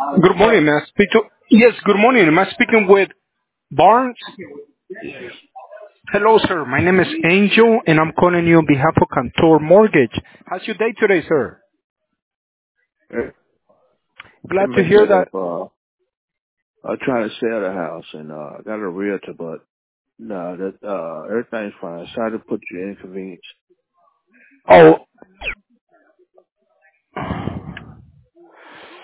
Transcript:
Good morning. May I speak to? Yes, good morning. Am I speaking with Barnes? Yes. Hello, sir. My name is Angel, and I'm calling you on behalf of Cantor Mortgage. How's your day today, sir? I Glad to messed hear it that. up. I trying to sell the house and I got a realtor, but no, that everything's fine. Sorry to put you in inconvenience. Oh,